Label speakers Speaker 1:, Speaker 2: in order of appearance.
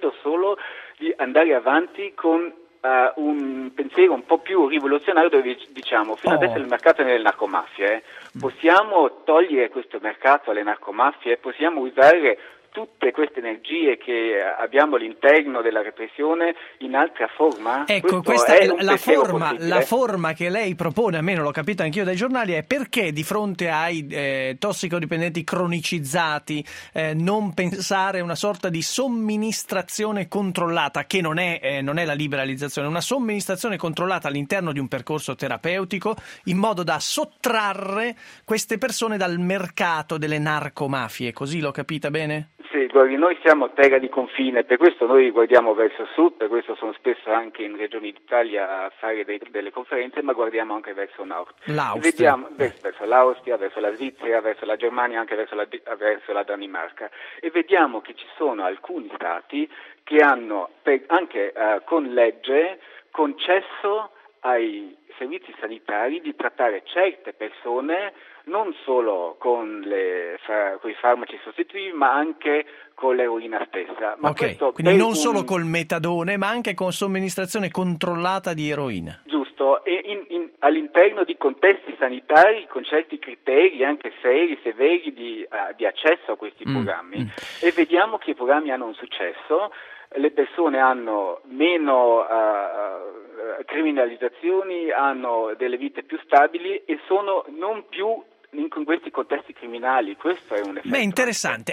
Speaker 1: chiedo solo di andare avanti con un pensiero un po' più rivoluzionario, dove diciamo fino adesso il mercato è nelle narcomafie, possiamo togliere questo mercato alle narcomafie, possiamo usare tutte queste energie che abbiamo all'interno della repressione in altra forma?
Speaker 2: Ecco,
Speaker 1: Questo
Speaker 2: questa
Speaker 1: è un
Speaker 2: la
Speaker 1: pensiero
Speaker 2: forma,
Speaker 1: possibile.
Speaker 2: la forma che lei propone, almeno l'ho capito anch'io dai giornali, è perché di fronte ai tossicodipendenti cronicizzati non pensare a una sorta di somministrazione controllata, che non è la liberalizzazione, una somministrazione controllata all'interno di un percorso terapeutico, in modo da sottrarre queste persone dal mercato delle narcomafie. Così l'ho capita bene?
Speaker 1: Sì, guardi, noi siamo terra di confine, per questo noi guardiamo verso sud, per questo sono spesso anche in regioni d'Italia a fare delle conferenze, ma guardiamo anche verso nord.
Speaker 2: L'Austria.
Speaker 1: Vediamo verso l'Austria, verso la Svizzera, verso la Germania, anche verso la Danimarca, e vediamo che ci sono alcuni stati che hanno anche con legge concesso ai servizi sanitari di trattare certe persone non solo con i farmaci sostitutivi, ma anche con l'eroina stessa. Ma questo
Speaker 2: quindi non solo col metadone, ma anche con somministrazione controllata di eroina.
Speaker 1: Giusto, e all'interno di contesti sanitari con certi criteri anche seri, severi di accesso a questi programmi. E vediamo che i programmi hanno un successo, le persone hanno meno criminalizzazioni, hanno delle vite più stabili e sono non più in questi contesti criminali. Questo è un effetto.
Speaker 2: Beh, interessante.